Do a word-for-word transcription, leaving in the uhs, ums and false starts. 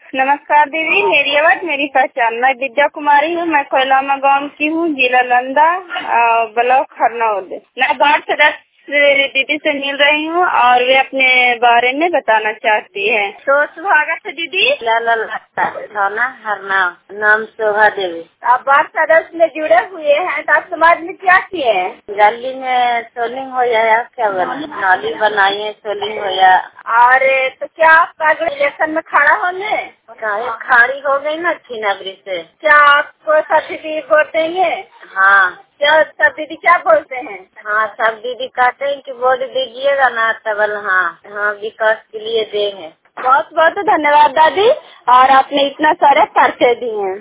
नमस्कार दीदी, मेरी आवाज मेरी पहचान। मैं विद्या कुमारी हूँ। मैं कोयलामा गांव की हूँ, जिला लंदा, ब्लॉक हरनौद। मैं वार्ड सदस्य दीदी से मिल रही हूँ और वे अपने बारे में बताना चाहती है। तो स्वागत है दीदी। थाना हरनाव, नाम शोभा देवी। आप वार्ड सदस्य में जुड़े हुए हैं, तो आप समाज में क्या किए हैं? गली में सोलिंग हो जाए, क्या बना नाली बनाई है, सोलिंग हो जाए। और तो क्या आप इलेक्शन में खड़ा होंगे? खाड़ी हो गई ना अच्छी नगरी से। क्या आपको सब दीदी वोट देंगे? हाँ। क्या सब दीदी क्या बोलते हैं? हाँ, सब दीदी कहते हैं कि वोट दीजिएगा ना, तबल हाँ हाँ विकास के लिए देंगे। बहुत बहुत धन्यवाद दादी, और आपने इतना सारे परिचय दिए हैं।